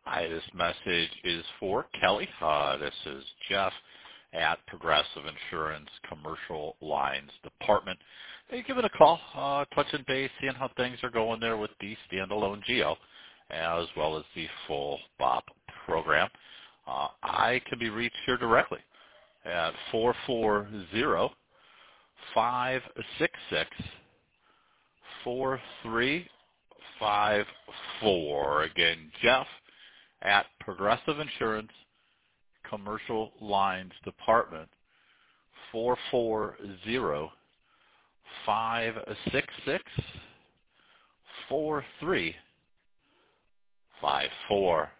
Hi, this message is for Kelly. This is Jeff at Progressive Insurance Commercial Lines Department. Hey, give it a call, touching base, seeing how things are going there with the standalone Geo, as well as the full BOP program. I can be reached here directly at 440-566-4354. Again, Jeff at Progressive Insurance Commercial Lines Department, 440-566-4354.